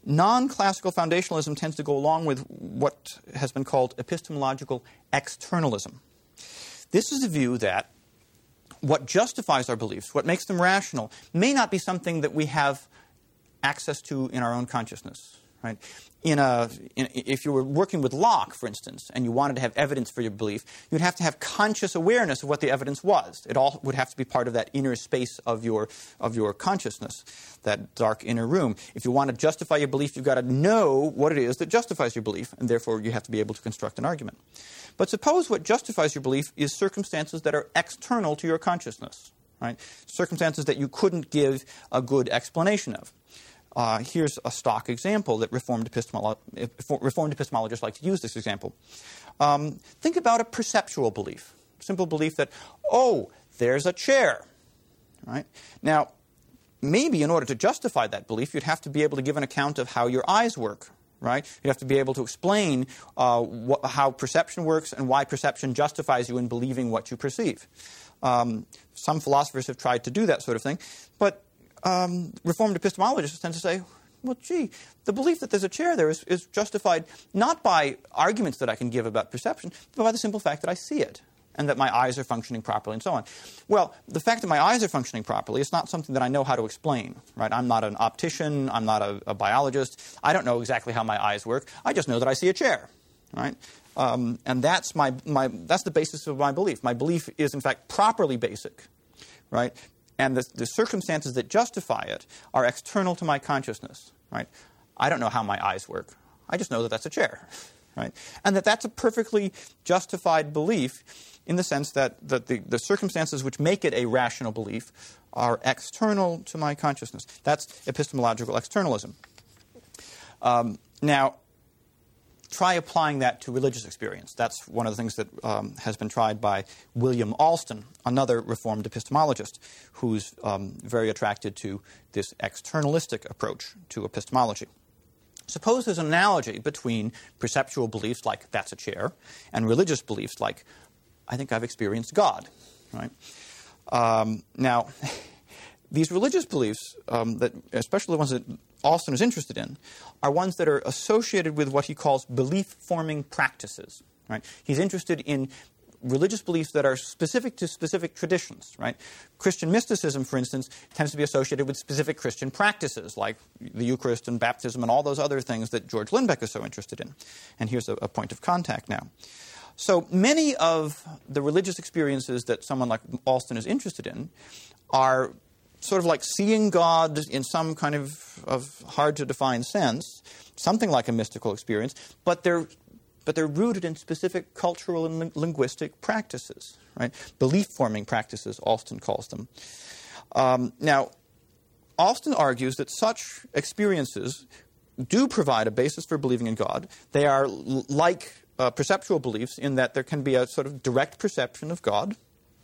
Non-classical foundationalism tends to go along with what has been called epistemological externalism. This is the view that what justifies our beliefs, what makes them rational, may not be something that we have access to in our own consciousness. Right? If you were working with Locke, for instance, and you wanted to have evidence for your belief, you'd have to have conscious awareness of what the evidence was. It all would have to be part of that inner space of your consciousness, that dark inner room. If you want to justify your belief, you've got to know what it is that justifies your belief, and therefore you have to be able to construct an argument. But suppose what justifies your belief is circumstances that are external to your consciousness, right? Circumstances that you couldn't give a good explanation of. Here's a stock example that Reformed epistemologists like to use this example. Think about a perceptual belief, simple belief that, oh, there's a chair. Right? Now, maybe in order to justify that belief, you'd have to be able to give an account of how your eyes work. Right? You have to be able to explain how perception works and why perception justifies you in believing what you perceive. Some philosophers have tried to do that sort of thing, but Reformed epistemologists tend to say, well, gee, the belief that there's a chair there is justified not by arguments that I can give about perception, but by the simple fact that I see it and that my eyes are functioning properly and so on. Well, the fact that my eyes are functioning properly is not something that I know how to explain. Right? I'm not an optician. I'm not a biologist. I don't know exactly how my eyes work. I just know that I see a chair. Right? And that's that's the basis of my belief. My belief is, in fact, properly basic. Right? And the circumstances that justify it are external to my consciousness, right? I don't know how my eyes work. I just know that that's a chair, right? And that's a perfectly justified belief in the sense that the circumstances which make it a rational belief are external to my consciousness. That's epistemological externalism. Now, try applying that to religious experience. That's one of the things that has been tried by William Alston, another Reformed epistemologist, who's very attracted to this externalistic approach to epistemology. Suppose there's an analogy between perceptual beliefs like that's a chair and religious beliefs like I think I've experienced God. Right? Now, these religious beliefs, that especially the ones that Alston is interested in, are ones that are associated with what he calls belief-forming practices. Right? He's interested in religious beliefs that are specific to specific traditions. Right? Christian mysticism, for instance, tends to be associated with specific Christian practices, like the Eucharist and baptism and all those other things that George Lindbeck is so interested in. And here's a point of contact now. So many of the religious experiences that someone like Alston is interested in are sort of like seeing God in some kind of hard-to-define sense, something like a mystical experience, but they're rooted in specific cultural and linguistic practices, right? Belief-forming practices, Alston calls them. Now, Alston argues that such experiences do provide a basis for believing in God. They are like perceptual beliefs in that there can be a sort of direct perception of God,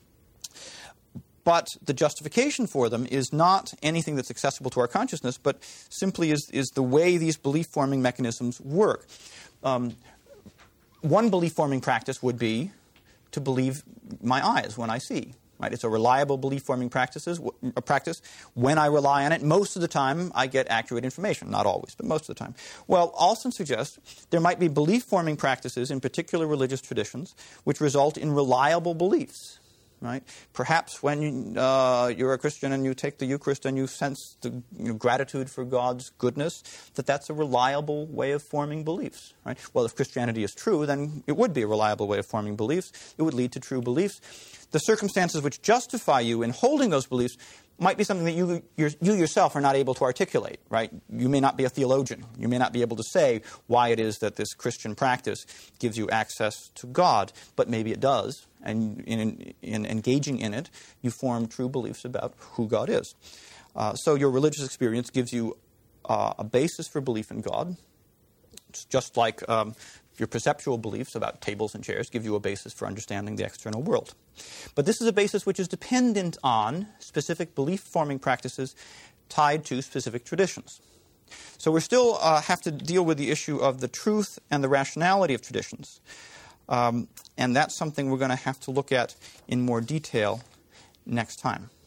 but the justification for them is not anything that's accessible to our consciousness, but simply is the way these belief-forming mechanisms work. One belief-forming practice would be to believe my eyes when I see. Right? It's a reliable belief-forming practice. When I rely on it, most of the time I get accurate information. Not always, but most of the time. Well, Alston suggests there might be belief-forming practices in particular religious traditions which result in reliable beliefs. Right? Perhaps when you're a Christian and you take the Eucharist and you sense the gratitude for God's goodness, that's a reliable way of forming beliefs. Right? Well, if Christianity is true, then it would be a reliable way of forming beliefs. It would lead to true beliefs. The circumstances which justify you in holding those beliefs might be something that you yourself are not able to articulate. Right? You may not be a theologian. You may not be able to say why it is that this Christian practice gives you access to God, but maybe it does. And in engaging in it, you form true beliefs about who God is. So your religious experience gives you a basis for belief in God. It's just like your perceptual beliefs about tables and chairs give you a basis for understanding the external world. But this is a basis which is dependent on specific belief-forming practices tied to specific traditions. So we still have to deal with the issue of the truth and the rationality of traditions. And that's something we're going to have to look at in more detail next time.